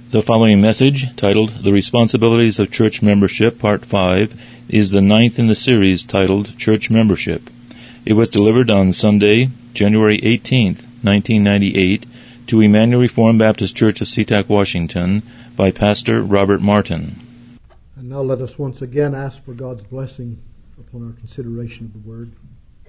The following message, titled The Responsibilities of Church Membership, Part 5, is the ninth in the series titled Church Membership. It was delivered on Sunday, January 18th, 1998, to Emmanuel Reformed Baptist Church of SeaTac, Washington, by Pastor Robert Martin. And now let us once again ask for God's blessing upon our consideration of the Word.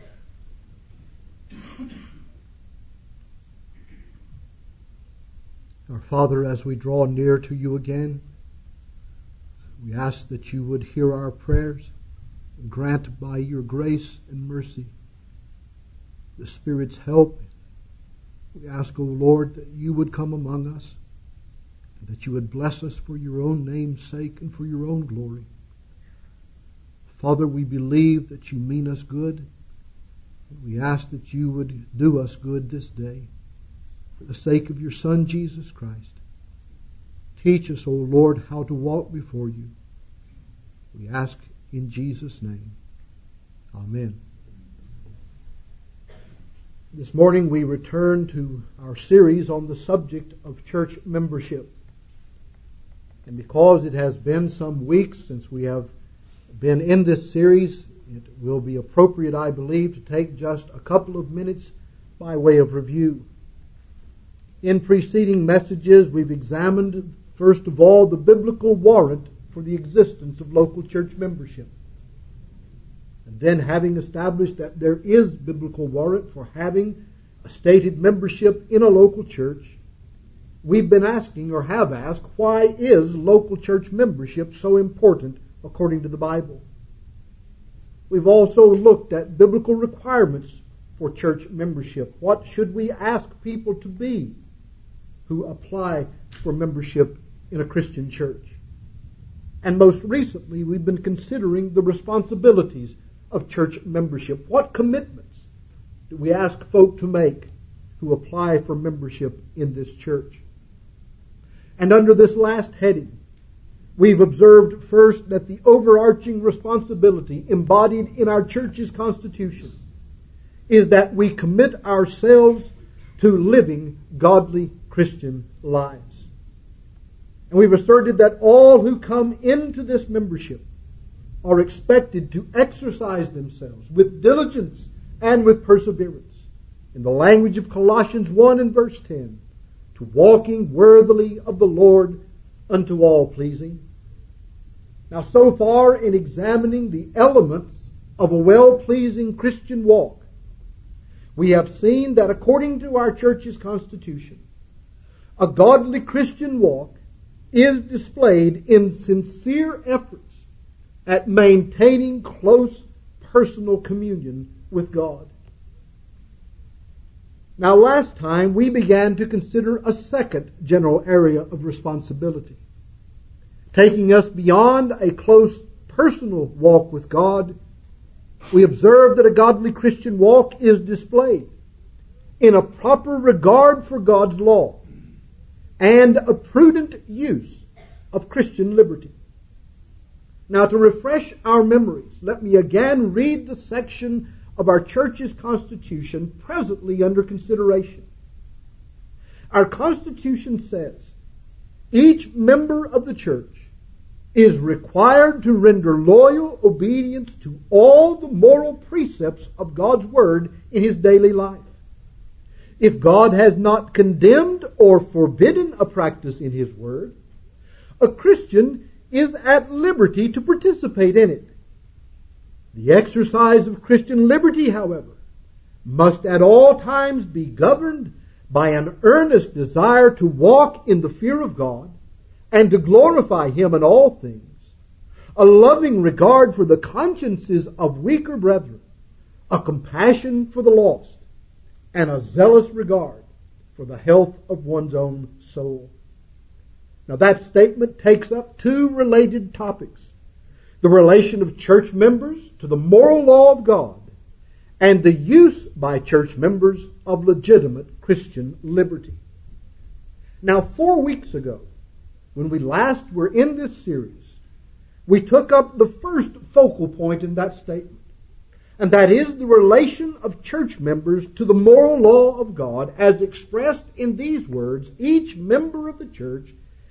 Our Father, as we draw near to you again, we ask that you would hear our prayers and grant by your grace and mercy the Spirit's help. We ask, O Lord, that you would come among us and that you would bless us for your own name's sake and for your own glory. Father, we believe that you mean us good. We ask that you would do us good this day. For the sake of your Son, Jesus Christ, teach us, O Lord, how to walk before you. We ask in Jesus' name. Amen. This morning we return to our series on the subject of church membership. And because it has been some weeks since we have been in this series, it will be appropriate, I believe, to take just a couple of minutes by way of review. In preceding messages, we've examined, first of all, the biblical warrant for the existence of local church membership. And then, having established that there is biblical warrant for having a stated membership in a local church, we've been asking, or have asked, why is local church membership so important according to the Bible? We've also looked at biblical requirements for church membership. What should we ask people to be who apply for membership in a Christian church? And most recently, we've been considering the responsibilities of church membership. What commitments do we ask folk to make who apply for membership in this church? And under this last heading, we've observed first that the overarching responsibility embodied in our church's constitution is that we commit ourselves to living godly Christian lives. And we've asserted that all who come into this membership are expected to exercise themselves with diligence and with perseverance, in the language of Colossians 1 and verse 10, to walking worthily of the Lord unto all pleasing. Now, so far in examining the elements of a well-pleasing Christian walk, we have seen that according to our church's constitution, a godly Christian walk is displayed in sincere efforts at maintaining close personal communion with God. Now, last time we began to consider a second general area of responsibility, taking us beyond a close personal walk with God. We observed that a godly Christian walk is displayed in a proper regard for God's law and a prudent use of Christian liberty. Now, to refresh our memories, let me again read the section of our church's constitution presently under consideration. Our constitution says, each member of the church is required to render loyal obedience to all the moral precepts of God's Word in his daily life. If God has not condemned or forbidden a practice in his Word, a Christian is at liberty to participate in it. The exercise of Christian liberty, however, must at all times be governed by an earnest desire to walk in the fear of God and to glorify him in all things, a loving regard for the consciences of weaker brethren, a compassion for the lost, and a zealous regard for the health of one's own soul. Now, that statement takes up two related topics: the relation of church members to the moral law of God and the use by church members of legitimate Christian liberty. Now, 4 weeks ago, when we last were in this series, we took up the first focal point in that statement, and that is the relation of church members to the moral law of God as expressed in these words: each member of the church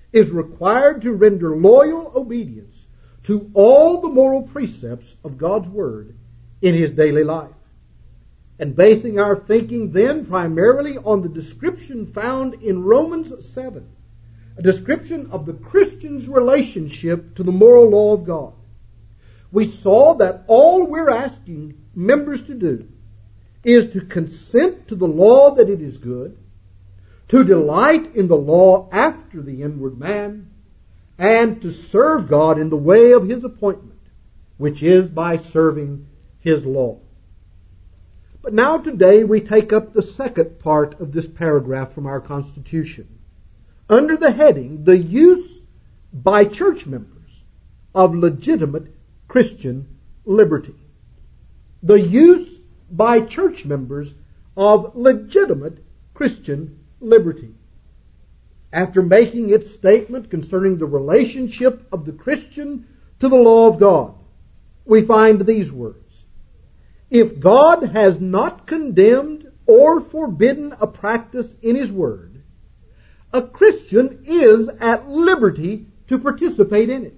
is required to render loyal obedience to all the moral precepts of God's Word in his daily life. And basing our thinking then primarily on the description found in Romans 7, a description of the Christian's relationship to the moral law of God, we saw that all we're asking members to do is to consent to the law that it is good, to delight in the law after the inward man, and to serve God in the way of his appointment, which is by serving his law. But now today we take up the second part of this paragraph from our Constitution, under the heading, the use by church members of legitimate Christian liberty. The use by church members of legitimate Christian liberty. After making its statement concerning the relationship of the Christian to the law of God, we find these words: if God has not condemned or forbidden a practice in his word, a Christian is at liberty to participate in it.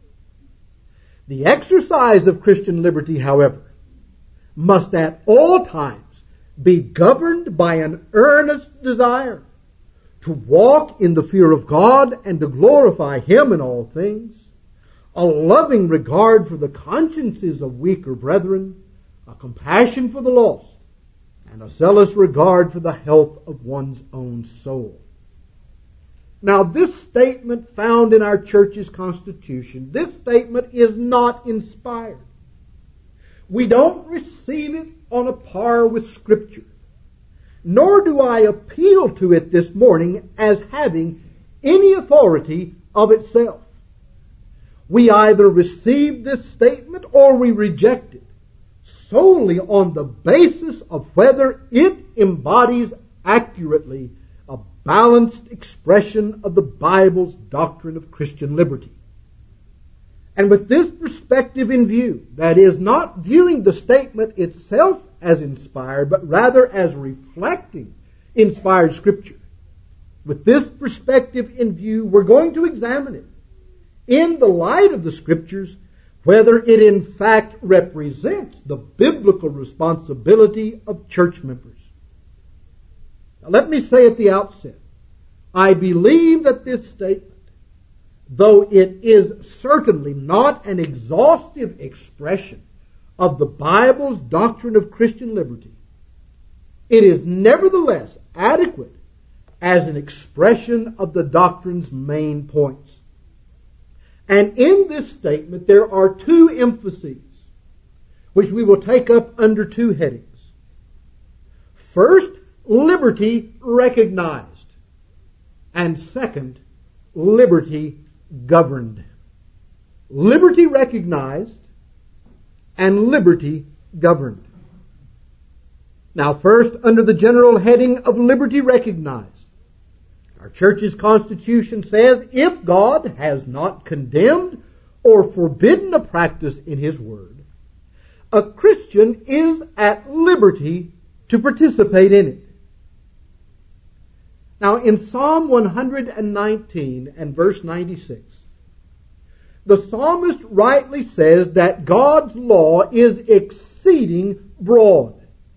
The exercise of Christian liberty, however, must at all times be governed by an earnest desire to walk in the fear of God and to glorify him in all things, a loving regard for the consciences of weaker brethren, a compassion for the lost, and a zealous regard for the health of one's own soul. Now, this statement found in our church's constitution, this statement is not inspired. We don't receive it on a par with Scripture, nor do I appeal to it this morning as having any authority of itself. We either receive this statement or we reject it, solely on the basis of whether it embodies accurately a balanced expression of the Bible's doctrine of Christian liberty. And with this perspective in view, that is, not viewing the statement itself as inspired, but rather as reflecting inspired Scripture, with this perspective in view, we're going to examine it in the light of the Scriptures, whether it in fact represents the biblical responsibility of church members. Now, let me say at the outset, I believe that this statement, though it is certainly not an exhaustive expression of the Bible's doctrine of Christian liberty, it is nevertheless adequate as an expression of the doctrine's main points. And in this statement there are two emphases, which we will take up under two headings. First, liberty recognized, and second, liberty governed. Liberty recognized and liberty governed. Now, first, under the general heading of liberty recognized, our church's constitution says, if God has not condemned or forbidden a practice in his word, a Christian is at liberty to participate in it. Now, in Psalm 119 and verse 96, the psalmist rightly says that God's law is exceeding broad.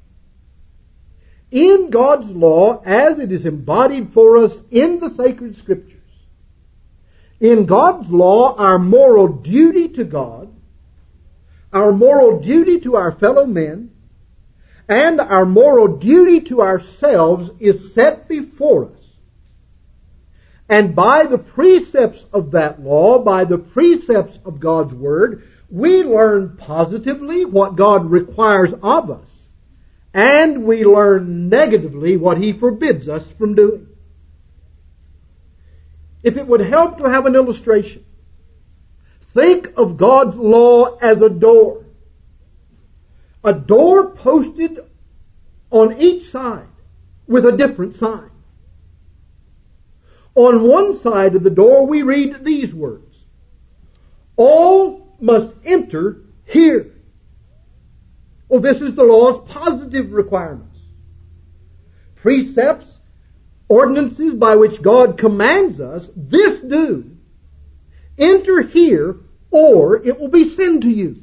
In God's law, as it is embodied for us in the sacred Scriptures, in God's law, our moral duty to God, our moral duty to our fellow men, and our moral duty to ourselves is set before us. And by the precepts of that law, by the precepts of God's Word, we learn positively what God requires of us, and we learn negatively what He forbids us from doing. If it would help to have an illustration, think of God's law as a door. A door posted on each side with a different sign. On one side of the door we read these words: all must enter here. Well, this is the law's positive requirements. Precepts ordinances by which God commands us, this do, enter here, or it will be sin to you.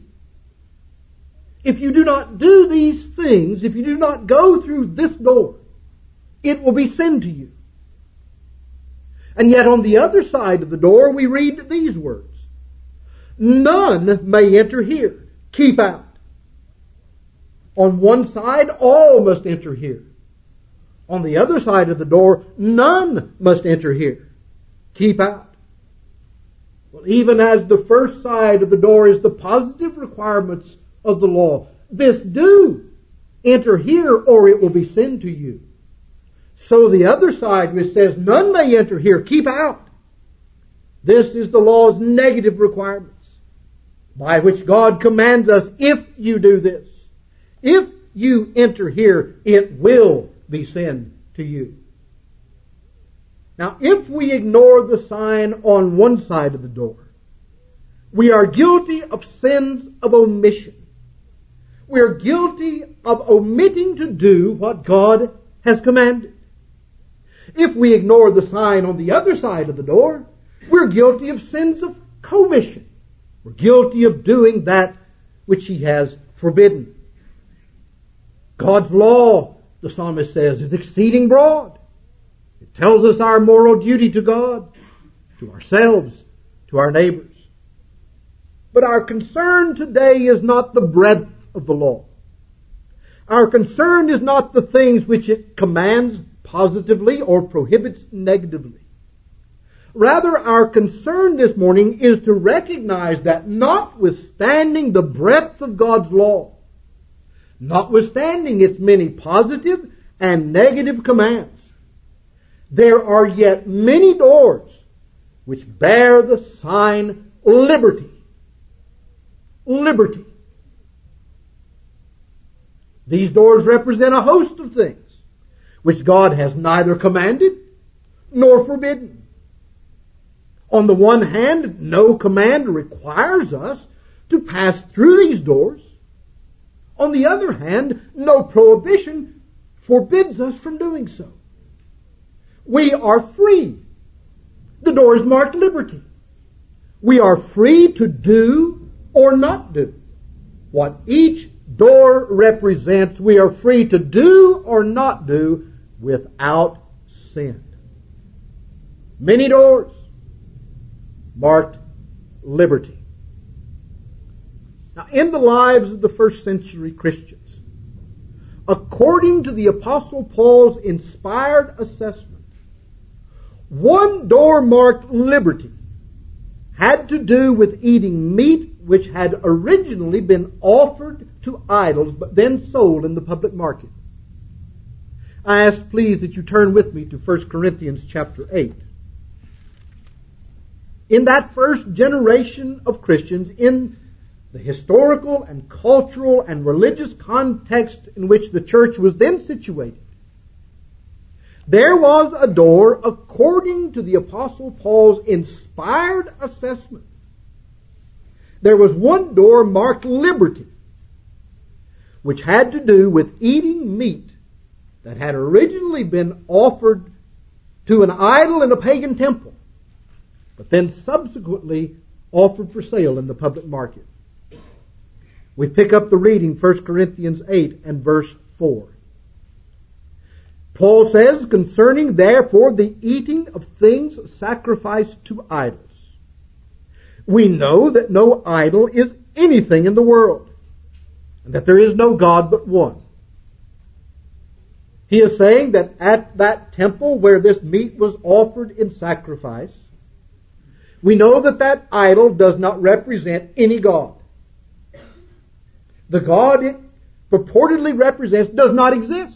If you do not do these things, if you do not go through this door, it will be sin to you. And yet on the other side of the door we read these words: none may enter here. Keep out. On one side, all must enter here. On the other side of the door, none must enter here. Keep out. Well, even as the first side of the door is the positive requirements of the law, this do, enter here or it will be sin to you. So the other side which says none may enter here, keep out. This is the law's negative requirements by which God commands us, if you do this, if you enter here, it will be sin to you. Now, if we ignore the sign on one side of the door, we are guilty of sins of omission. We are guilty of omitting to do what God has commanded. If we ignore the sign on the other side of the door, we're guilty of sins of commission. We're guilty of doing that which He has forbidden. God's law, the psalmist says, is exceeding broad. It tells us our moral duty to God, to ourselves, to our neighbors. But our concern today is not the breadth of the law. Our concern is not the things which it commands positively or prohibits negatively. Rather, our concern this morning is to recognize that notwithstanding the breadth of God's law, notwithstanding its many positive and negative commands, there are yet many doors which bear the sign liberty. Liberty. These doors represent a host of things which God has neither commanded nor forbidden. On the one hand, no command requires us to pass through these doors. On the other hand, no prohibition forbids us from doing so. We are free. The door is marked liberty. We are free to do or not do what each door represents. We are free to do or not do without sin. Many doors marked liberty. Now, in the lives of the first century Christians, according to the Apostle Paul's inspired assessment, one door marked liberty had to do with eating meat which had originally been offered to idols but then sold in the public market. I ask, please, that you turn with me to 1 Corinthians chapter 8. In that first generation of Christians, in the historical and cultural and religious context in which the church was then situated, there was a door, according to the Apostle Paul's inspired assessment. There was one door marked liberty, which had to do with eating meat that had originally been offered to an idol in a pagan temple, but then subsequently offered for sale in the public market. We pick up the reading, 1 Corinthians 8 and verse 4. Paul says, concerning therefore the eating of things sacrificed to idols, we know that no idol is anything in the world, and that there is no God but one. He is saying that at that temple where this meat was offered in sacrifice, we know that that idol does not represent any God. The God it purportedly represents does not exist.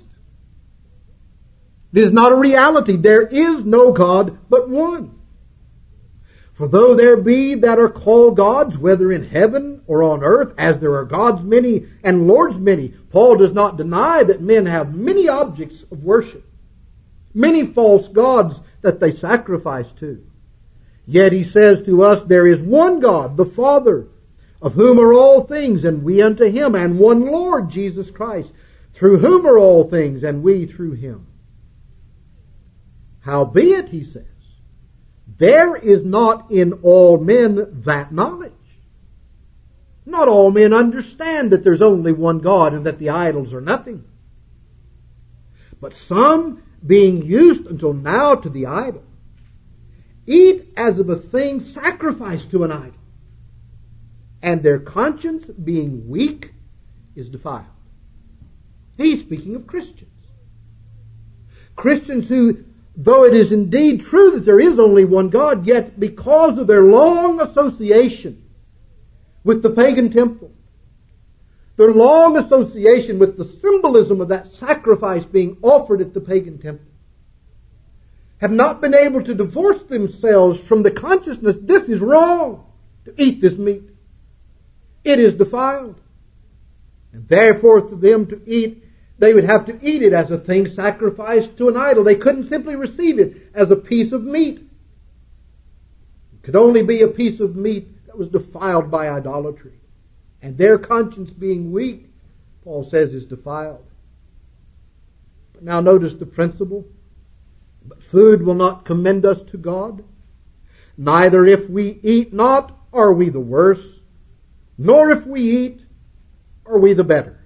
It is not a reality. There is no God but one. For though there be that are called gods, whether in heaven or on earth, as there are gods many and lords many, Paul does not deny that men have many objects of worship, many false gods that they sacrifice to. Yet he says to us, there is one God, the Father, of whom are all things, and we unto him, and one Lord, Jesus Christ, through whom are all things, and we through him. Howbeit, he says, there is not in all men that knowledge. Not all men understand that there's only one God and that the idols are nothing. But some, being used until now to the idol, eat as of a thing sacrificed to an idol, and their conscience, being weak, is defiled. He's speaking of Christians. Christians who, though it is indeed true that there is only one God, yet because of their long association with the pagan temple, their long association with the symbolism of that sacrifice being offered at the pagan temple, have not been able to divorce themselves from the consciousness this is wrong to eat this meat. It is defiled. And therefore for them to eat, they would have to eat it as a thing sacrificed to an idol. They couldn't simply receive it as a piece of meat. It could only be a piece of meat that was defiled by idolatry. And their conscience being weak, Paul says, is defiled. But now notice the principle. But food will not commend us to God. Neither if we eat not are we the worse, nor if we eat are we the better.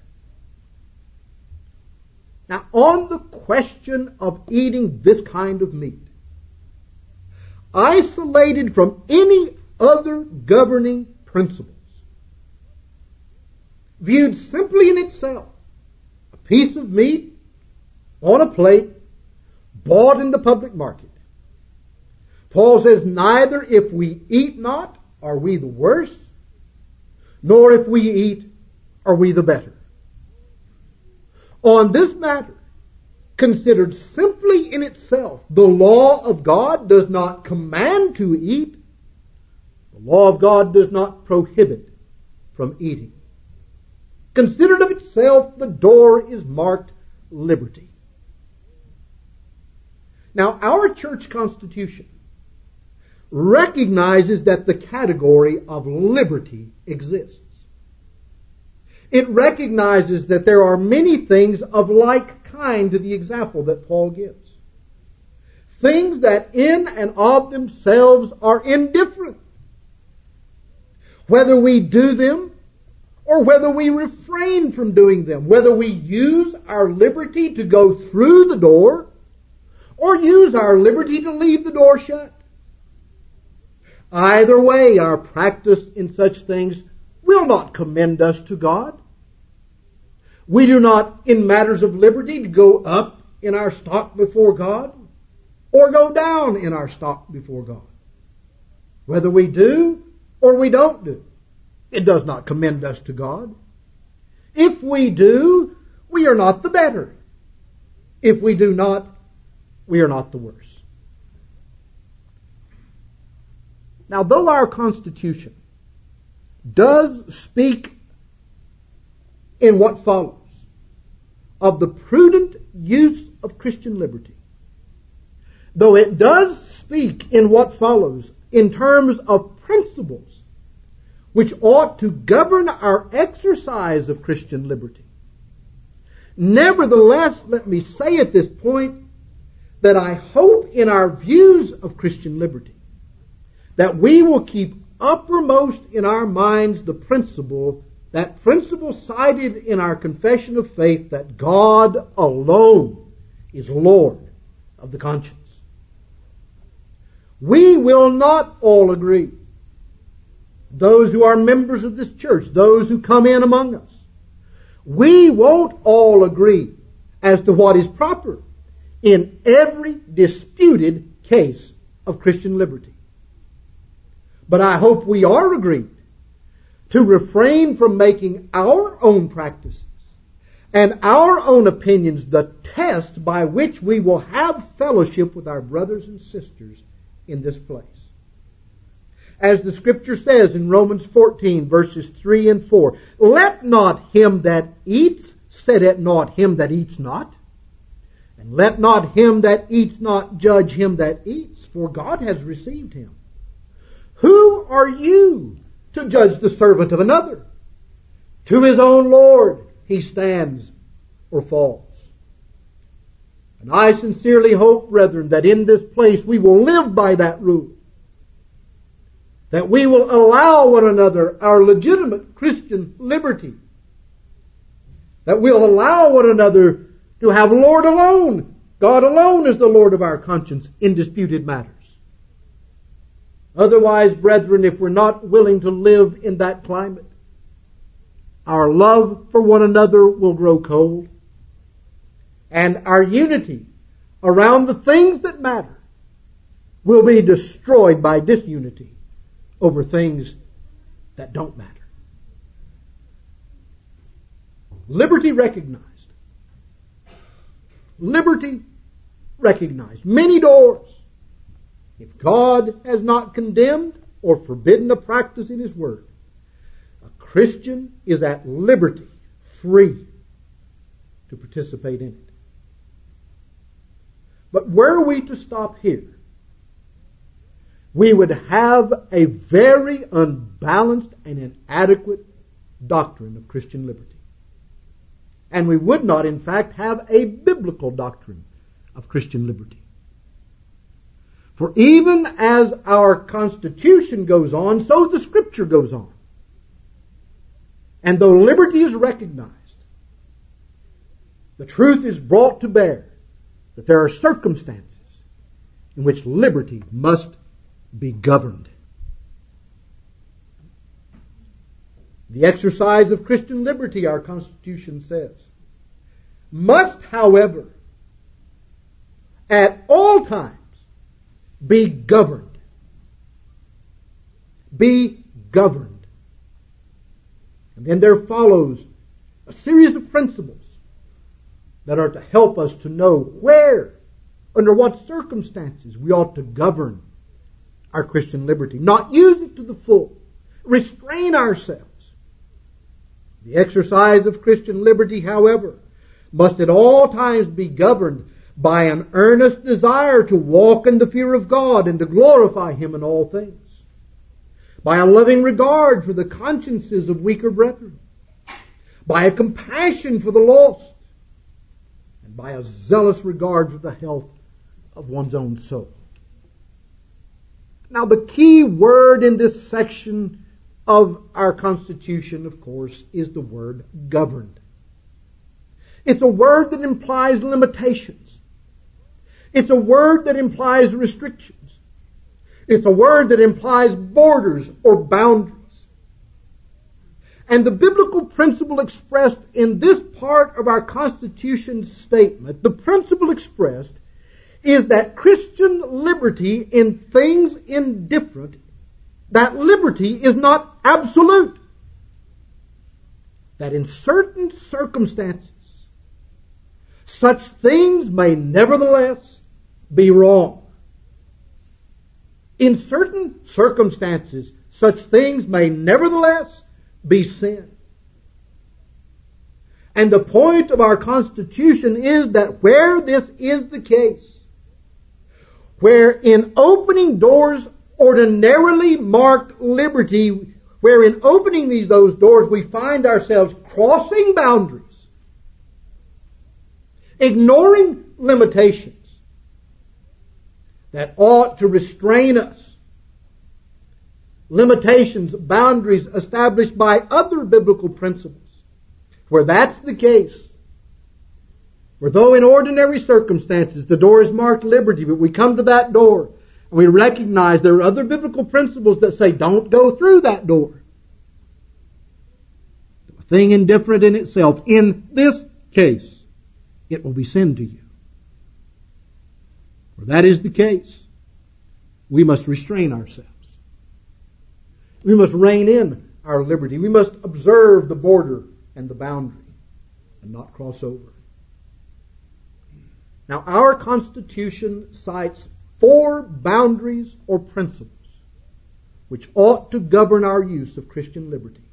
Now, on the question of eating this kind of meat, isolated from any other governing principles, viewed simply in itself, a piece of meat on a plate, bought in the public market. Paul says, neither if we eat not are we the worse, nor if we eat are we the better. On this matter, considered simply in itself, the law of God does not command to eat. The law of God does not prohibit from eating. Considered of itself, the door is marked liberty. Now, our church constitution recognizes that the category of liberty exists. It recognizes that there are many things of like kind to the example that Paul gives. Things that in and of themselves are indifferent. Whether we do them or whether we refrain from doing them, whether we use our liberty to go through the door or use our liberty to leave the door shut. Either way, our practice in such things will not commend us to God. We do not, in matters of liberty, go up in our stock before God or go down in our stock before God. Whether we do or we don't do, it does not commend us to God. If we do, we are not the better. If we do not, we are not the worse. Now, though our Constitution does speak in what follows of the prudent use of Christian liberty, though it does speak in what follows in terms of principles which ought to govern our exercise of Christian liberty, nevertheless, let me say at this point that I hope in our views of Christian liberty that we will keep uppermost in our minds the principle, that principle cited in our confession of faith, that God alone is Lord of the conscience. We will not all agree. Those who are members of this church, those who come in among us, we won't all agree as to what is proper in every disputed case of Christian liberty. But I hope we are agreed to refrain from making our own practices and our own opinions the test by which we will have fellowship with our brothers and sisters in this place. As the Scripture says in Romans 14, verses 3 and 4, let not him that eats set at naught him that eats not, and let not him that eats not judge him that eats, for God has received him. Who are you to judge the servant of another? To his own Lord he stands or falls. And I sincerely hope, brethren, that in this place we will live by that rule. That we will allow one another our legitimate Christian liberty. That we'll allow one another to have Lord alone. God alone is the Lord of our conscience in disputed matters. Otherwise, brethren, if we're not willing to live in that climate, our love for one another will grow cold, and our unity around the things that matter will be destroyed by disunity over things that don't matter. Liberty recognized. Liberty recognized. Many doors. If God has not condemned or forbidden a practice in His Word, a Christian is at liberty, free to participate in it. But were we to stop here, we would have a very unbalanced and inadequate doctrine of Christian liberty. And we would not, in fact, have a biblical doctrine of Christian liberty. For even as our Constitution goes on, so the Scripture goes on. And though liberty is recognized, the truth is brought to bear that there are circumstances in which liberty must be governed. The exercise of Christian liberty, our Constitution says, must, however, at all times be governed. Be governed. And then there follows a series of principles that are to help us to know where, under what circumstances we ought to govern our Christian liberty. Not use it to the full. Restrain ourselves. The exercise of Christian liberty, however, must at all times be governed by an earnest desire to walk in the fear of God and to glorify Him in all things. By a loving regard for the consciences of weaker brethren. By a compassion for the lost. And by a zealous regard for the health of one's own soul. Now the key word in this section of our Constitution, of course, is the word governed. It's a word that implies limitations. It's a word that implies restrictions. It's a word that implies borders or boundaries. And the biblical principle expressed in this part of our Constitution's statement, the principle expressed is that Christian liberty in things indifferent, that liberty is not absolute. That in certain circumstances, such things may nevertheless be wrong. In certain circumstances, such things may nevertheless be sin. And the point of our Constitution is that where this is the case, where in opening doors ordinarily marked liberty, where in opening those doors we find ourselves crossing boundaries, ignoring limitations that ought to restrain us, limitations, boundaries established by other biblical principles, where that's the case, where though in ordinary circumstances the door is marked liberty, but we come to that door and we recognize there are other biblical principles that say don't go through that door. A thing indifferent in itself, in this case, it will be sin to you. Where that is the case, we must restrain ourselves. We must rein in our liberty. We must observe the border and the boundary and not cross over. Now, our Constitution cites 4 boundaries or principles which ought to govern our use of Christian liberty.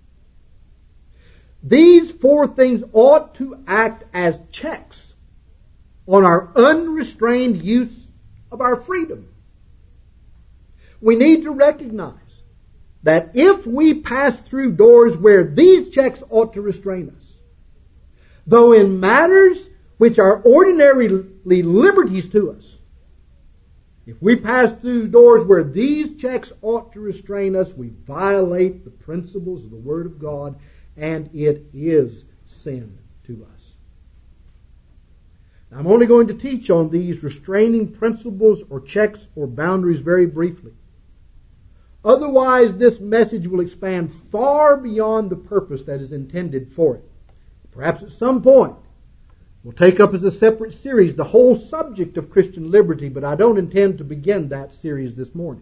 These 4 things ought to act as checks on our unrestrained use of our freedom. We need to recognize that if we pass through doors where these checks ought to restrain us, though in matters which are ordinarily liberties to us, if we pass through doors where these checks ought to restrain us, we violate the principles of the Word of God, and it is sin to us. Now, I'm only going to teach on these restraining principles or checks or boundaries very briefly. Otherwise, this message will expand far beyond the purpose that is intended for it. Perhaps at some point, we'll take up as a separate series the whole subject of Christian liberty, but I don't intend to begin that series this morning.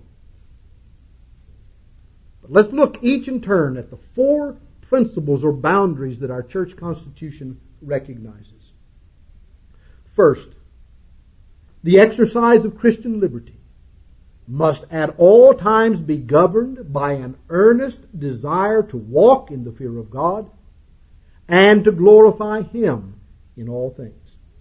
But let's look each in turn at the 4 principles or boundaries that our church constitution recognizes. First, the exercise of Christian liberty must at all times be governed by an earnest desire to walk in the fear of God and to glorify Him in all things.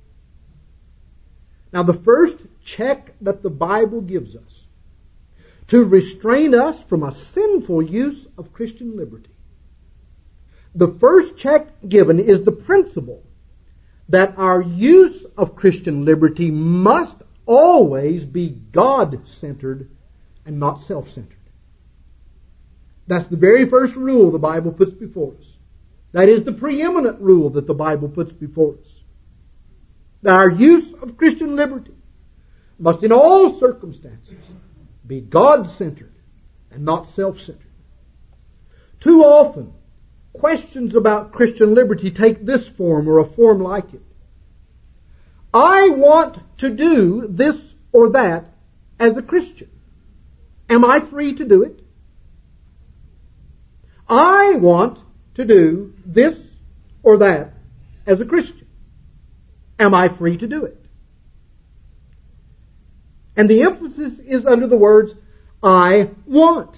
Now, the first check that the Bible gives us to restrain us from a sinful use of Christian liberty, the first check given is the principle that our use of Christian liberty must always be God-centered and not self-centered. That's the very first rule the Bible puts before us. That is the preeminent rule that the Bible puts before us. That our use of Christian liberty must in all circumstances be God-centered and not self-centered. Too often, questions about Christian liberty take this form or a form like it. I want to do this or that as a Christian. Am I free to do it? I want to do this or that as a Christian. Am I free to do it? And the emphasis is under the words, I want.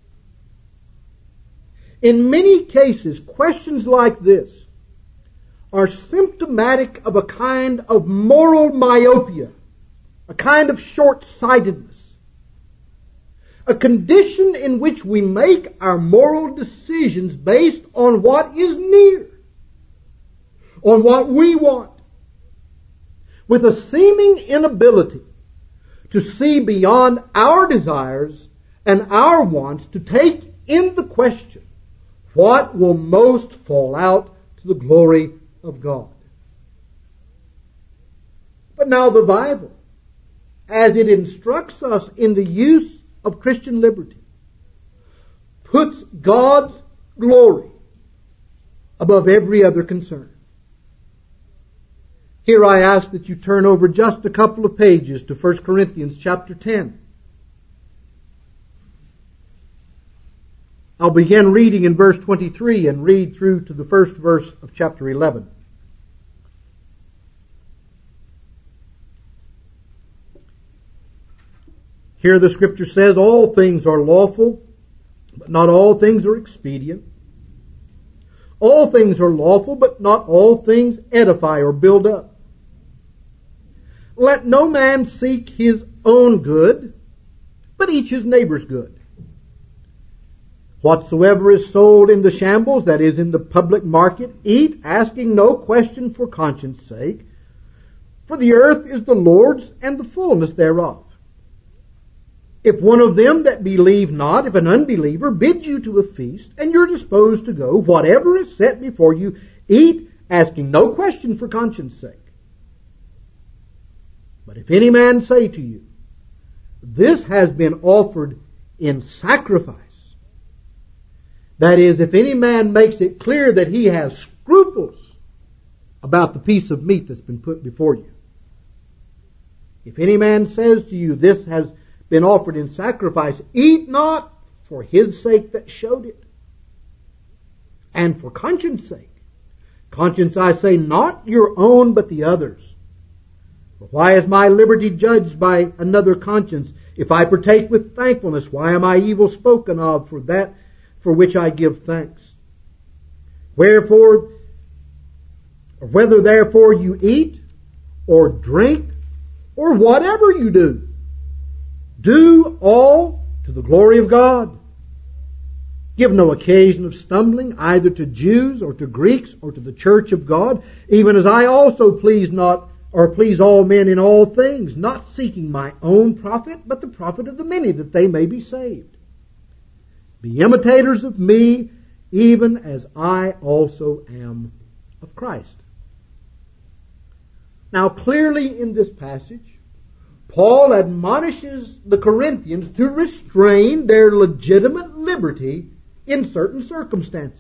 In many cases, questions like this are symptomatic of a kind of moral myopia, a kind of short-sightedness, a condition in which we make our moral decisions based on what is near, on what we want, with a seeming inability to see beyond our desires and our wants to take in the question what will most fall out to the glory of God. But now the Bible, as it instructs us in the use of Christian liberty, puts God's glory above every other concern. Here I ask that you turn over just a couple of pages to 1 Corinthians chapter 10. I'll begin reading in verse 23 and read through to the first verse of chapter 11. Here the Scripture says, all things are lawful, but not all things are expedient. All things are lawful, but not all things edify or build up. Let no man seek his own good, but each his neighbor's good. Whatsoever is sold in the shambles, that is, in the public market, eat, asking no question for conscience sake. For the earth is the Lord's, and the fullness thereof. If one of them that believe not, if an unbeliever, bids you to a feast, and you're disposed to go, whatever is set before you, eat, asking no question for conscience sake. But if any man say to you, this has been offered in sacrifice, that is, if any man makes it clear that he has scruples about the piece of meat that's been put before you. If any man says to you, this has been offered in sacrifice, eat not for his sake that showed it, and for conscience sake. Conscience, I say, not your own, but the others. For why is my liberty judged by another conscience? If I partake with thankfulness, why am I evil spoken of for that for which I give thanks? Wherefore, or whether therefore you eat, or drink, or whatever you do, do all to the glory of God. Give no occasion of stumbling either to Jews or to Greeks or to the church of God, even as I also please all men in all things, not seeking my own profit, but the profit of the many, that they may be saved. Be imitators of me, even as I also am of Christ. Now, clearly in this passage, Paul admonishes the Corinthians to restrain their legitimate liberty in certain circumstances.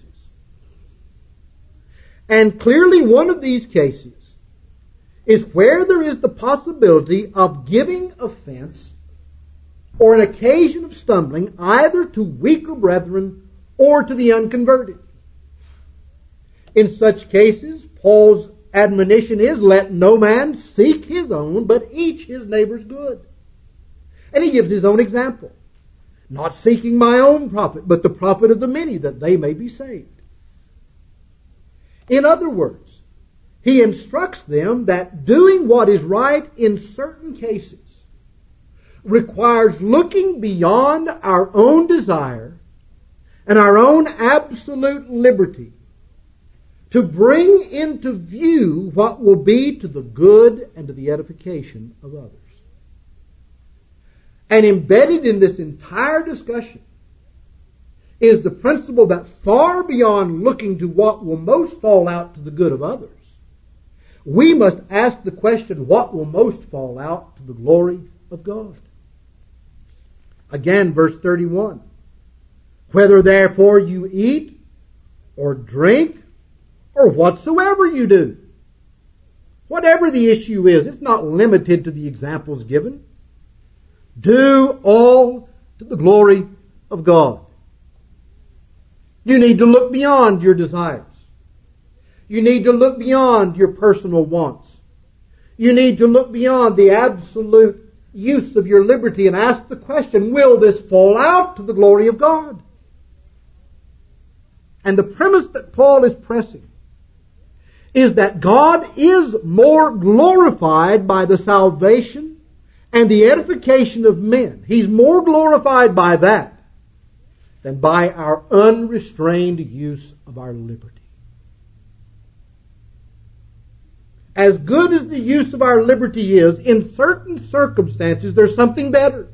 And clearly one of these cases is where there is the possibility of giving offense or an occasion of stumbling either to weaker brethren or to the unconverted. In such cases, Paul's admonition is, let no man seek his own, but each his neighbor's good. And he gives his own example. Not seeking my own profit, but the profit of the many, that they may be saved. In other words, he instructs them that doing what is right in certain cases requires looking beyond our own desire and our own absolute liberty to bring into view what will be to the good and to the edification of others. And embedded in this entire discussion is the principle that far beyond looking to what will most fall out to the good of others, we must ask the question, what will most fall out to the glory of God? Again, verse 31. Whether therefore you eat or drink or whatsoever you do. Whatever the issue is, it's not limited to the examples given. Do all to the glory of God. You need to look beyond your desires. You need to look beyond your personal wants. You need to look beyond the absolute use of your liberty and ask the question, will this fall out to the glory of God? And the premise that Paul is pressing is that God is more glorified by the salvation and the edification of men. He's more glorified by that than by our unrestrained use of our liberty. As good as the use of our liberty is, in certain circumstances there's something better.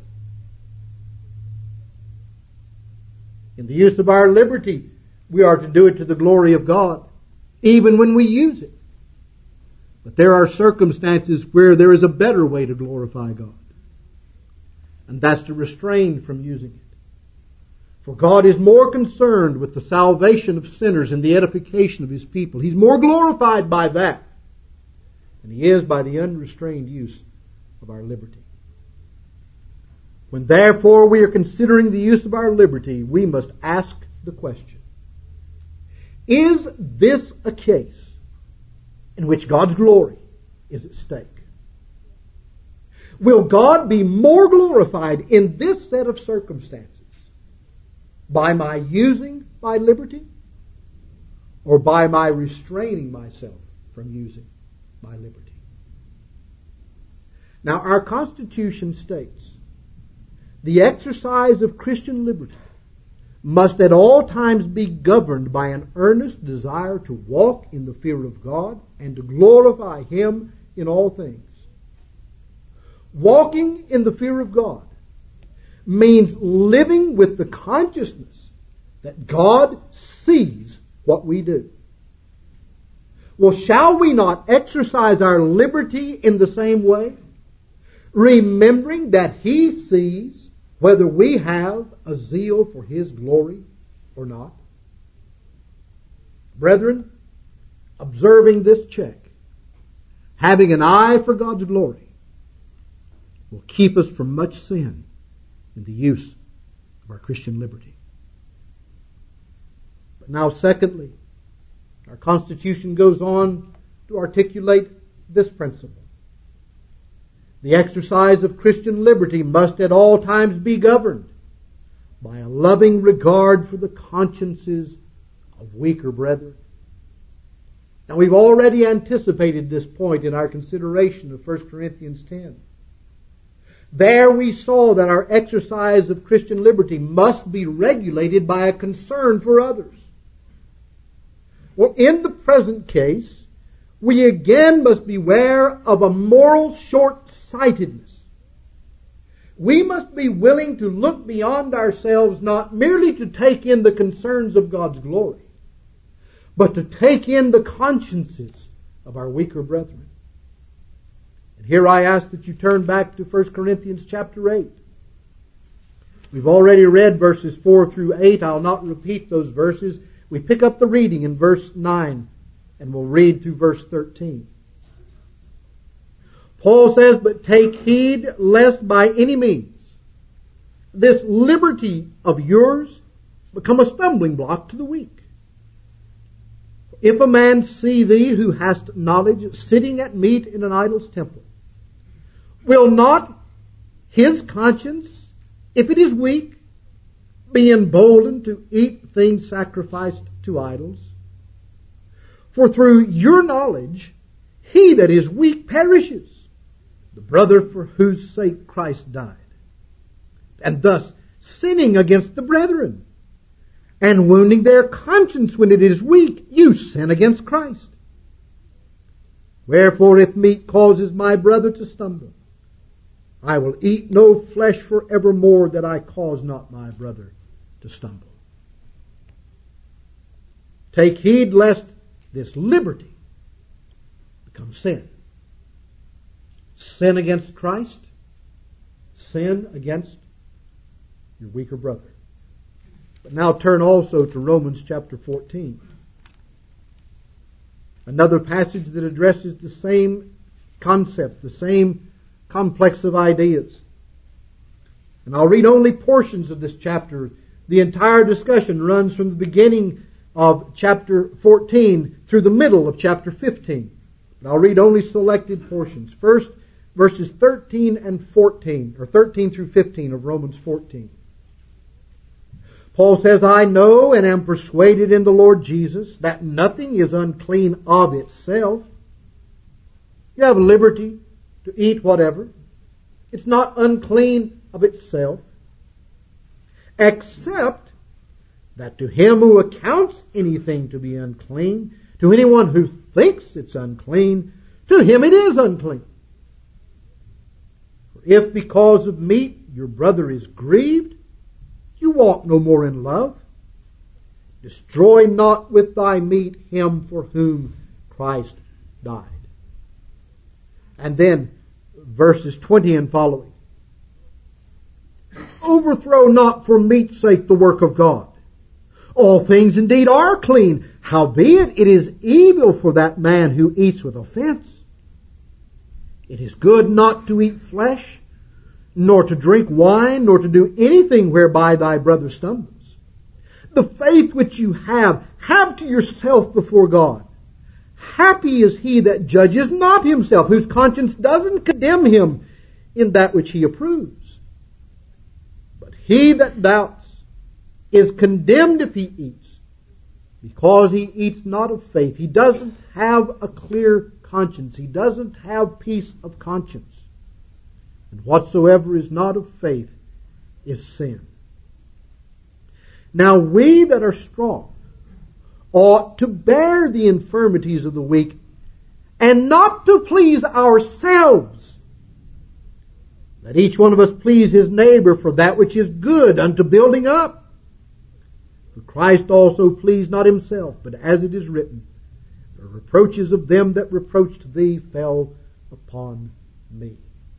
In the use of our liberty, we are to do it to the glory of God, even when we use it. But there are circumstances where there is a better way to glorify God. And that's to refrain from using it. For God is more concerned with the salvation of sinners and the edification of His people. He's more glorified by that than He is by the unrestrained use of our liberty. When therefore we are considering the use of our liberty, we must ask the question, is this a case in which God's glory is at stake? Will God be more glorified in this set of circumstances by my using my liberty or by my restraining myself from using my liberty? Now, our Constitution states the exercise of Christian liberty must at all times be governed by an earnest desire to walk in the fear of God and to glorify Him in all things. Walking in the fear of God means living with the consciousness that God sees what we do. Well, shall we not exercise our liberty in the same way, remembering that He sees whether we have a zeal for His glory or not? Brethren, observing this check, having an eye for God's glory, will keep us from much sin in the use of our Christian liberty. But now, secondly, our Constitution goes on to articulate this principle. The exercise of Christian liberty must at all times be governed by a loving regard for the consciences of weaker brethren. Now, we've already anticipated this point in our consideration of 1 Corinthians 10. There we saw that our exercise of Christian liberty must be regulated by a concern for others. Well, in the present case, we again must beware of a moral short-sightedness. We must be willing to look beyond ourselves, not merely to take in the concerns of God's glory, but to take in the consciences of our weaker brethren. And here I ask that you turn back to 1 Corinthians chapter 8. We've already read verses 4 through 8. I'll not repeat those verses. We pick up the reading in verse 9, and we'll read through verse 13. Paul says, "But take heed lest by any means this liberty of yours become a stumbling block to the weak. If a man see thee who hast knowledge sitting at meat in an idol's temple, will not his conscience, if it is weak, be emboldened to eat things sacrificed to idols? For through your knowledge he that is weak perishes, the brother for whose sake Christ died. And thus sinning against the brethren, and wounding their conscience when it is weak, you sin against Christ. Wherefore if meat causes my brother to stumble, I will eat no flesh forevermore, that I cause not my brother to stumble." Take heed lest this liberty become sin. Sin against Christ, sin against your weaker brother. But now turn also to Romans chapter 14. Another passage that addresses the same concept, the same complex of ideas. And I'll read only portions of this chapter. The entire discussion runs from the beginning of chapter 14 through the middle of chapter 15. But I'll read only selected portions. First, verses 13 and 14, or 13 through 15 of Romans 14. Paul says, "I know and am persuaded in the Lord Jesus that nothing is unclean of itself." You have liberty to eat whatever. It's not unclean of itself, except that to him who accounts anything to be unclean, to anyone who thinks it's unclean, to him it is unclean. For if because of meat your brother is grieved, you walk no more in love. Destroy not with thy meat him for whom Christ died. And then verses 20 and following. "Overthrow not for meat's sake the work of God. All things indeed are clean, howbeit it is evil for that man who eats with offense. It is good not to eat flesh, nor to drink wine, nor to do anything whereby thy brother stumbles. The faith which you have to yourself before God. Happy is he that judges not himself, whose conscience doesn't condemn him in that which he approves. But he that doubts is condemned if he eats, because he eats not of faith." He doesn't have a clear conscience. He doesn't have peace of conscience. "And whatsoever is not of faith is sin." Now we that are strong ought to bear the infirmities of the weak, and not to please ourselves. Let each one of us please his neighbor for that which is good unto building up. For Christ also pleased not himself, but as it is written, "The reproaches of them that reproached thee fell upon me."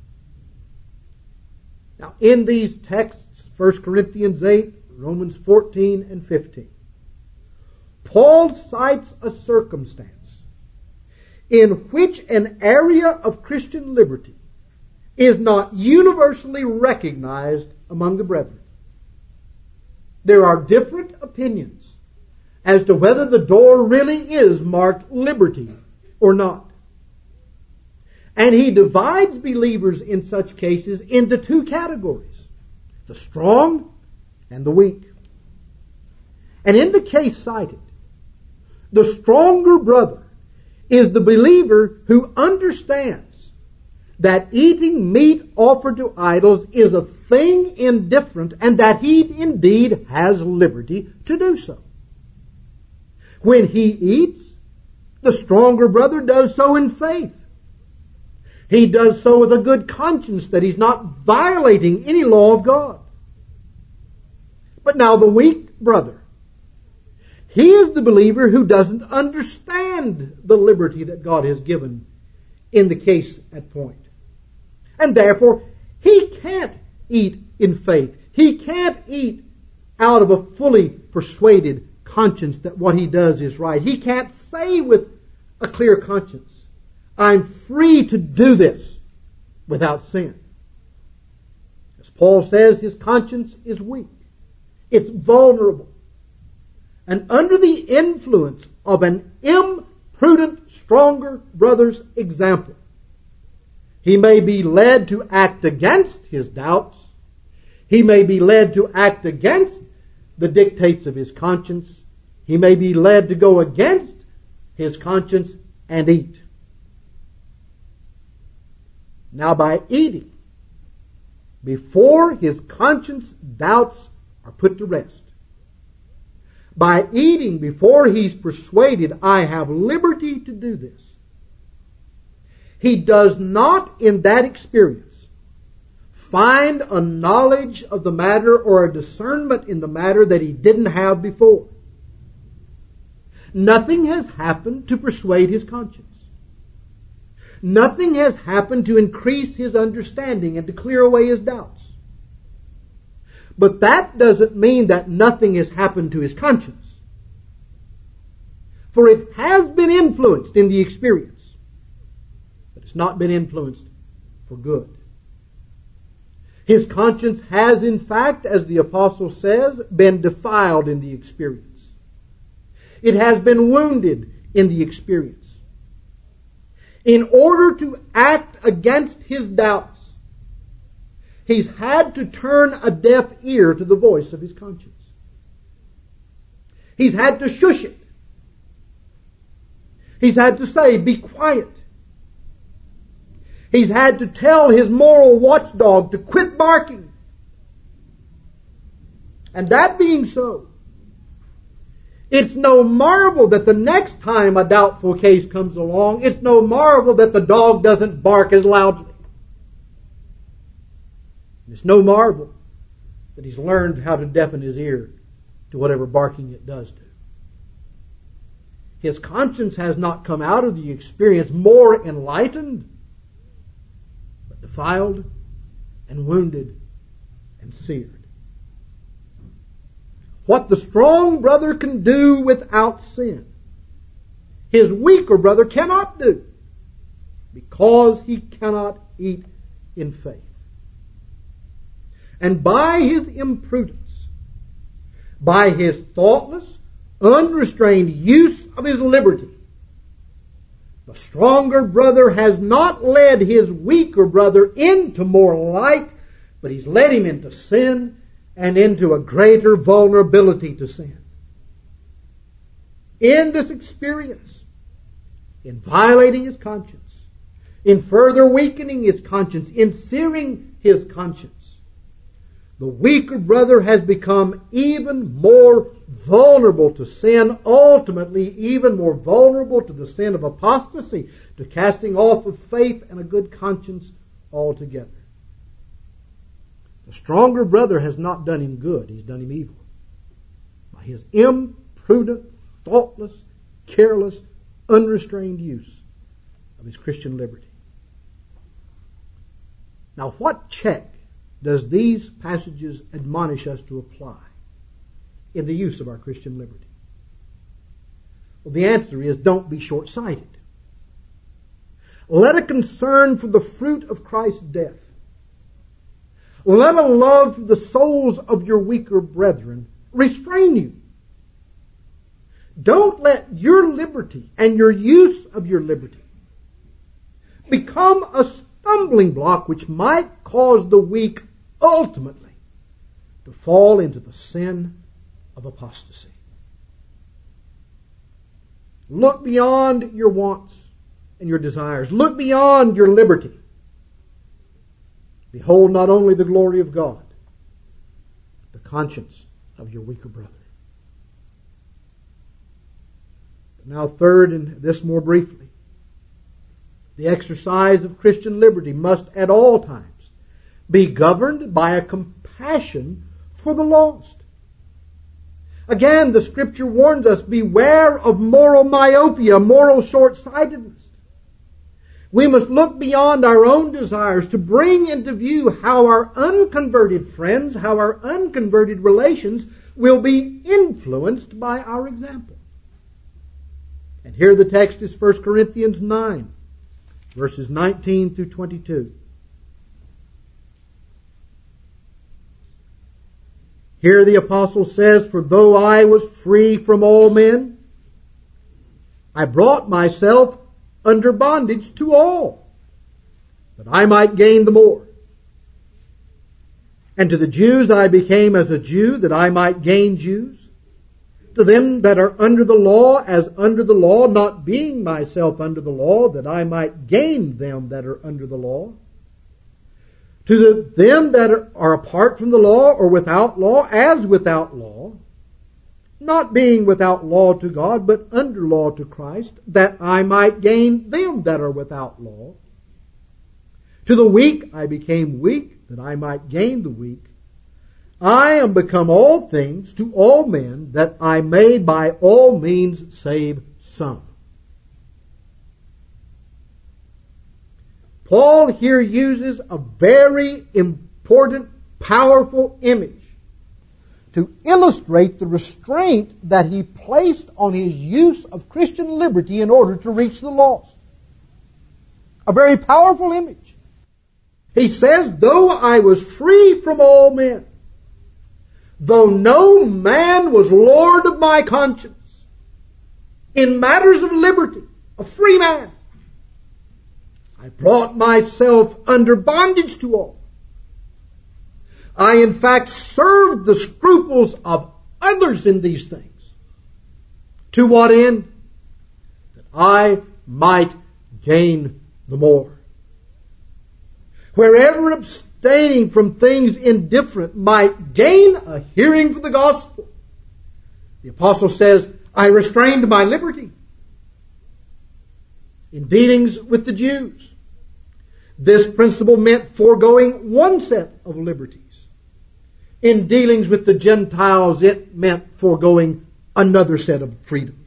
Now in these texts, 1 Corinthians 8, Romans 14 and 15, Paul cites a circumstance in which an area of Christian liberty is not universally recognized among the brethren. There are different opinions as to whether the door really is marked liberty or not. And he divides believers in such cases into two categories: the strong and the weak. And in the case cited, the stronger brother is the believer who understands that eating meat offered to idols is a thing indifferent, and that he indeed has liberty to do so. When he eats, the stronger brother does so in faith. He does so with a good conscience that he's not violating any law of God. But now the weak brother, he is the believer who doesn't understand the liberty that God has given in the case at point. And therefore, he can't eat in faith. He can't eat out of a fully persuaded conscience that what he does is right. He can't say with a clear conscience, I'm free to do this without sin. As Paul says, his conscience is weak. It's vulnerable. And under the influence of an imprudent, stronger brother's example, he may be led to act against his doubts. He may be led to act against the dictates of his conscience. He may be led to go against his conscience and eat. Now, by eating, before his conscience doubts are put to rest, by eating before he's persuaded, I have liberty to do this, he does not in that experience find a knowledge of the matter or a discernment in the matter that he didn't have before. Nothing has happened to persuade his conscience. Nothing has happened to increase his understanding and to clear away his doubts. But that doesn't mean that nothing has happened to his conscience. For it has been influenced in the experience. But it's not been influenced for good. His conscience has, in fact, as the apostle says, been defiled in the experience. It has been wounded in the experience. In order to act against his doubts, he's had to turn a deaf ear to the voice of his conscience. He's had to shush it. He's had to say, be quiet. He's had to tell his moral watchdog to quit barking. And that being so, it's no marvel that the next time a doubtful case comes along, it's no marvel that the dog doesn't bark as loudly. It's no marvel that he's learned how to deafen his ear to whatever barking it does do. His conscience has not come out of the experience more enlightened, but defiled and wounded and seared. What the strong brother can do without sin, his weaker brother cannot do, because he cannot eat in faith. And by his imprudence, by his thoughtless, unrestrained use of his liberty, the stronger brother has not led his weaker brother into more light, but he's led him into sin and into a greater vulnerability to sin. In this experience, in violating his conscience, in further weakening his conscience, in searing his conscience, the weaker brother has become even more vulnerable to sin, ultimately even more vulnerable to the sin of apostasy, to casting off of faith and a good conscience altogether. The stronger brother has not done him good, he's done him evil. By his imprudent, thoughtless, careless, unrestrained use of his Christian liberty. Now, what check does these passages admonish us to apply in the use of our Christian liberty? Well, the answer is, don't be short-sighted. Let a concern for the fruit of Christ's death, let a love for the souls of your weaker brethren restrain you. Don't let your liberty and your use of your liberty become a stumbling block which might cause the weak ultimately to fall into the sin of apostasy. Look beyond your wants and your desires. Look beyond your liberty Behold not only the glory of God, but the conscience of your weaker brother. Now third, and this more briefly, the exercise of Christian liberty must at all times be governed by a compassion for the lost. Again, the Scripture warns us, beware of moral myopia, moral short-sightedness. We must look beyond our own desires to bring into view how our unconverted friends, how our unconverted relations will be influenced by our example. And here the text is 1 Corinthians 9, verses 19 through 22. Here the apostle says, "For though I was free from all men, I brought myself under bondage to all, that I might gain the more. And to the Jews I became as a Jew, that I might gain Jews. To them that are under the law, as under the law, not being myself under the law, that I might gain them that are under the law. To them that are apart from the law, or without law, as without law, not being without law to God, but under law to Christ, that I might gain them that are without law. To the weak I became weak, that I might gain the weak. I am become all things to all men, that I may by all means save some." Paul here uses a very important, powerful image to illustrate the restraint that he placed on his use of Christian liberty in order to reach the lost. A very powerful image. He says, "Though I was free from all men, though no man was Lord of my conscience, in matters of liberty, a free man, I brought myself under bondage to all. I, in fact, served the scruples of others in these things. To what end? That I might gain the more. Wherever abstaining from things indifferent might gain a hearing for the gospel, the apostle says, I restrained my liberty. In dealings with the Jews, this principle meant foregoing one set of liberties. In dealings with the Gentiles, it meant foregoing another set of freedoms.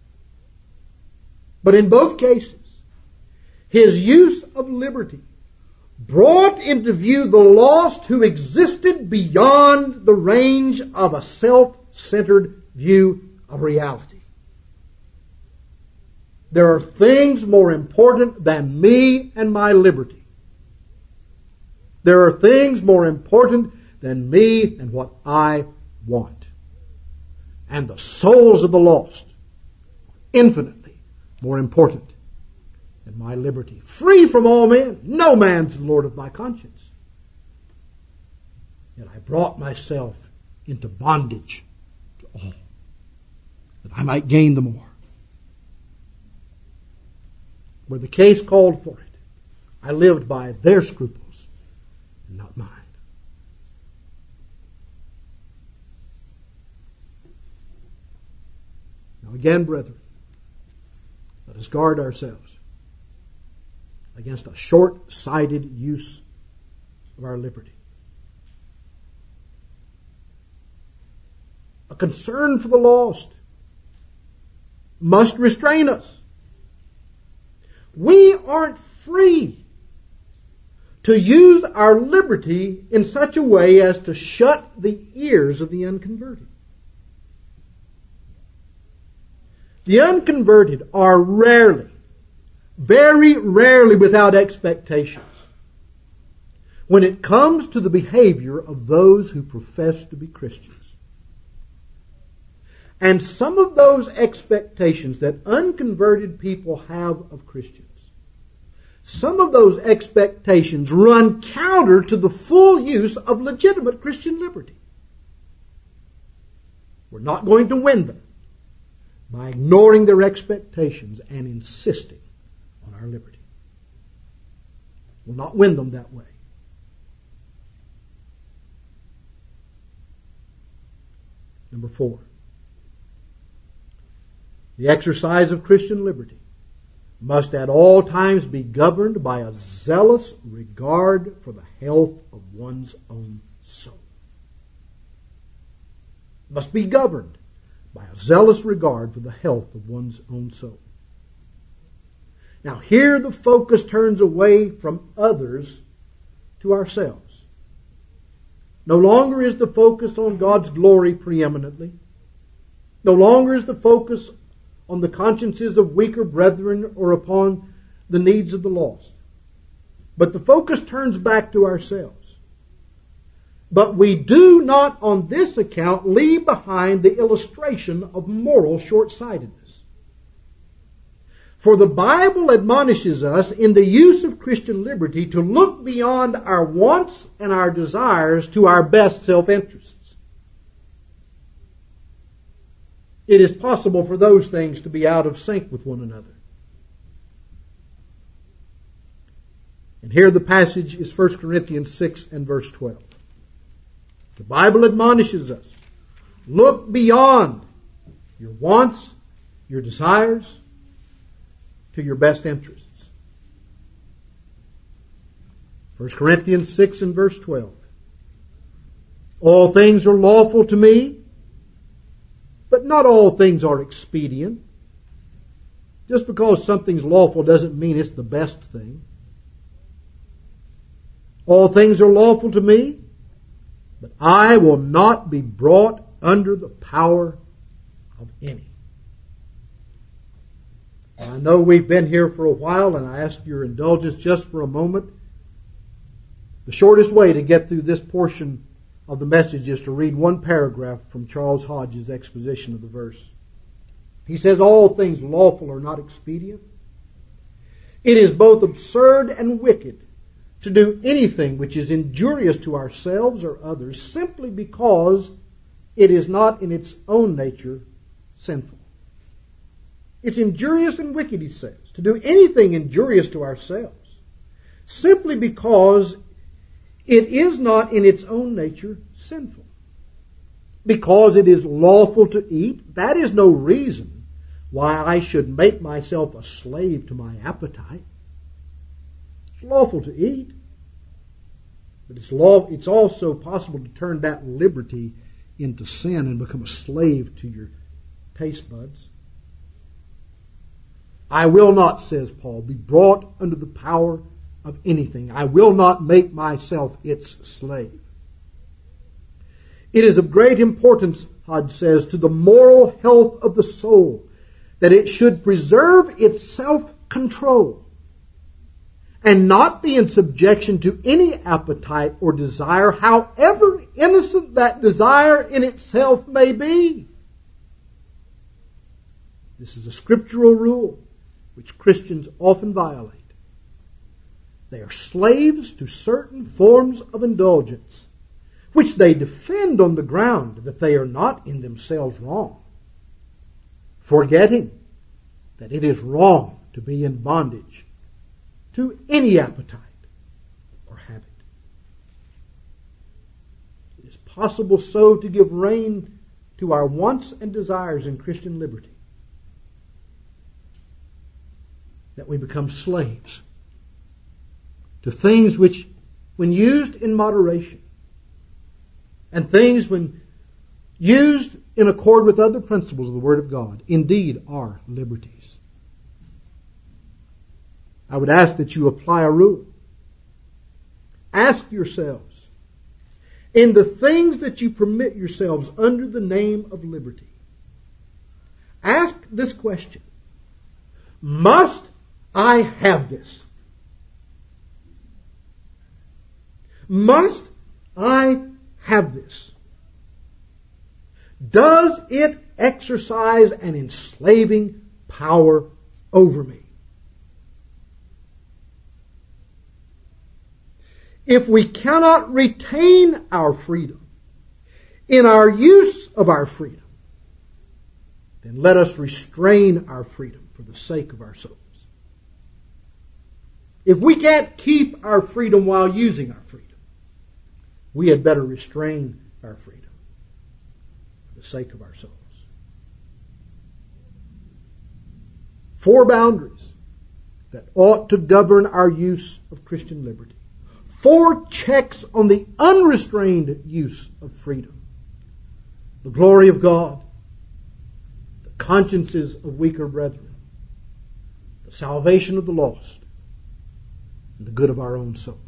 But in both cases, his use of liberty brought into view the lost who existed beyond the range of a self-centered view of reality. There are things more important than me and my liberty. There are things more important than me and what I want. And the souls of the lost are infinitely more important than my liberty. Free from all men, no man's the Lord of my conscience. Yet I brought myself into bondage to all, that I might gain the more. Where the case called for it, I lived by their scruples, and not mine. Now again, brethren, let us guard ourselves against a short-sighted use of our liberty. A concern for the lost must restrain us. We aren't free to use our liberty in such a way as to shut the ears of the unconverted. The unconverted are rarely, very rarely without expectations when it comes to the behavior of those who profess to be Christians. And some of those expectations that unconverted people have of Christians, some of those expectations run counter to the full use of legitimate Christian liberty. We're not going to win them by ignoring their expectations and insisting on our liberty. We'll not win them that way. Number 4. The exercise of Christian liberty must at all times be governed by a zealous regard for the health of one's own soul. Must be governed by a zealous regard for the health of one's own soul. Now here the focus turns away from others to ourselves. No longer is the focus on God's glory preeminently. No longer is the focus on the consciences of weaker brethren or upon the needs of the lost. But the focus turns back to ourselves. But we do not on this account leave behind the illustration of moral short-sightedness. For the Bible admonishes us in the use of Christian liberty to look beyond our wants and our desires to our best self-interests. It is possible for those things to be out of sync with one another. And here the passage is 1 Corinthians 6 and verse 12. The Bible admonishes us, look beyond your wants, your desires, to your best interests. 1 Corinthians 6 and verse 12. All things are lawful to me, but not all things are expedient. Just because something's lawful doesn't mean it's the best thing. All things are lawful to me, but I will not be brought under the power of any. I know we've been here for a while, and I ask your indulgence just for a moment. The shortest way to get through this portion of the message is to read one paragraph from Charles Hodge's exposition of the verse. He says, all things lawful are not expedient. It is both absurd and wicked to do anything which is injurious to ourselves or others simply because it is not in its own nature sinful. It's injurious and wicked, he says, to do anything injurious to ourselves simply because it is not in its own nature sinful. Because it is lawful to eat, that is no reason why I should make myself a slave to my appetite. It's lawful to eat, but it's also possible to turn that liberty into sin and become a slave to your taste buds. I will not, says Paul, be brought under the power of anything. I will not make myself its slave. It is of great importance, Hodge says, to the moral health of the soul that it should preserve its self-control and not be in subjection to any appetite or desire, however innocent that desire in itself may be. This is a scriptural rule which Christians often violate. They are slaves to certain forms of indulgence, which they defend on the ground that they are not in themselves wrong, forgetting that it is wrong to be in bondage to any appetite or habit. It is possible so to give rein to our wants and desires in Christian liberty that we become slaves to things which, when used in moderation, and things when used in accord with other principles of the Word of God, indeed are liberties. I would ask that you apply a rule. Ask yourselves, in the things that you permit yourselves under the name of liberty, ask this question: must I have this? Must I have this? Does it exercise an enslaving power over me? If we cannot retain our freedom in our use of our freedom, then let us restrain our freedom for the sake of our souls. If we can't keep our freedom while using our freedom, we had better restrain our freedom for the sake of our souls. 4 boundaries that ought to govern our use of Christian liberty. 4 checks on the unrestrained use of freedom. The glory of God, the consciences of weaker brethren, the salvation of the lost, and the good of our own souls.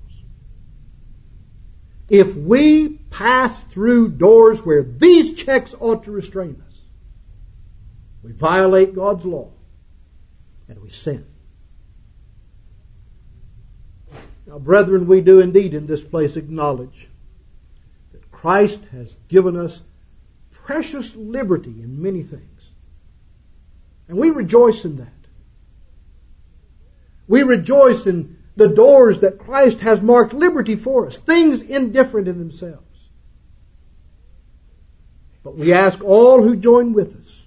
If we pass through doors where these checks ought to restrain us, we violate God's law and we sin. Now, brethren, we do indeed in this place acknowledge that Christ has given us precious liberty in many things. And we rejoice in that. We rejoice in the doors that Christ has marked liberty for us, things indifferent in themselves. But we ask all who join with us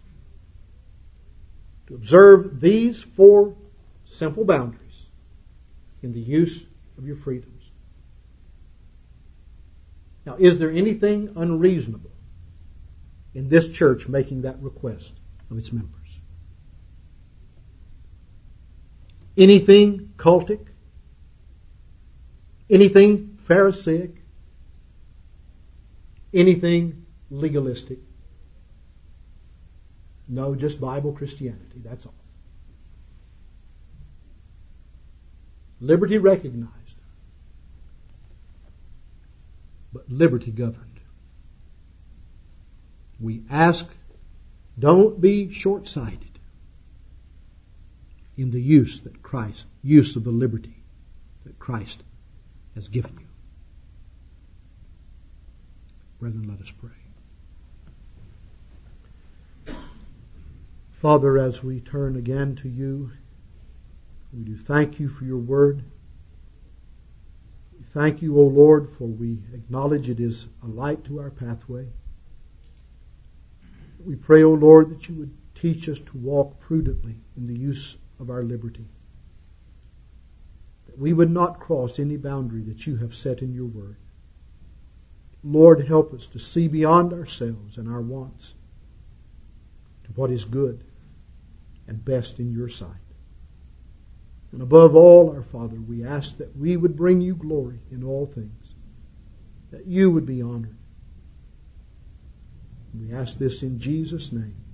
to observe these 4 simple boundaries in the use of your freedoms. Now, is there anything unreasonable in this church making that request of its members? Anything cultic? Anything Pharisaic? Anything legalistic? No, just Bible Christianity, that's all. Liberty recognized, but liberty governed. We ask, don't be short-sighted in the use of the liberty that Christ has given you. Brethren, let us pray. Father, as we turn again to you, we do thank you for your word. We thank you, O Lord, for we acknowledge it is a light to our pathway. We pray, O Lord, that you would teach us to walk prudently in the use of our liberty. That we would not cross any boundary that you have set in your word. Lord, help us to see beyond ourselves and our wants to what is good and best in your sight. And above all, our Father, we ask that we would bring you glory in all things, that you would be honored. We ask this in Jesus' name.